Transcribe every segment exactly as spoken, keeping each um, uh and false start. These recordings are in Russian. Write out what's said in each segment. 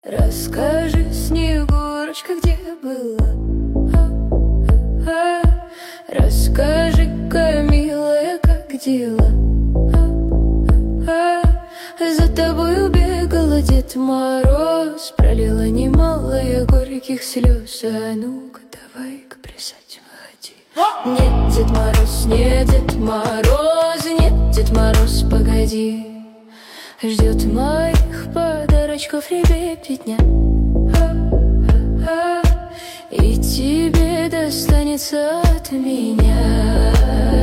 Расскажи, Снегурочка, где была? А-а-а. Расскажи-ка, милая, как дела? А-а-а. За тобою бегала Дед Мороз, пролила немало я горьких слез. А ну-ка, давай-ка плясать выходи. Нет, Дед Мороз, нет, Дед Мороз, нет, Дед Мороз, погоди. Ждет моих подарочков ребятня, и тебе достанется от меня.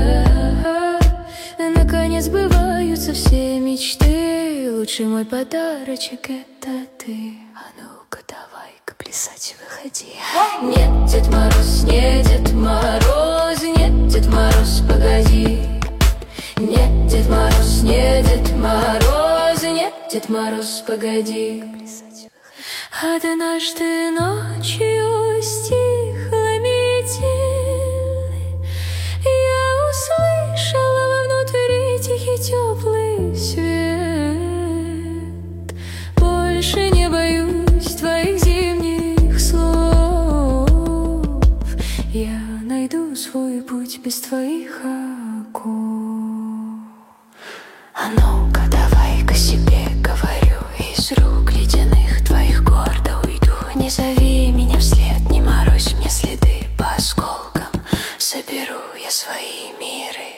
Наконец сбываются все мечты, лучший мой подарочек — это ты. А ну-ка, давай-ка плясать выходи. Нет, Дед Мороз, нет, Дед Мороз, нет, Дед Мороз, погоди. Нет, Дед Мороз, нет, Дед Мороз, нет, Дед Мороз, погоди. Однажды ночью стихла метель, я услышала вовнутри тихий теплый свет. Больше не боюсь твоих зимних слов, я найду свой путь без твоих оков. А ну-ка, давай-ка себе говорю, из рук ледяных твоих гордо уйду. Не зови меня вслед, не морозь мне следы, по осколкам соберу я свои миры.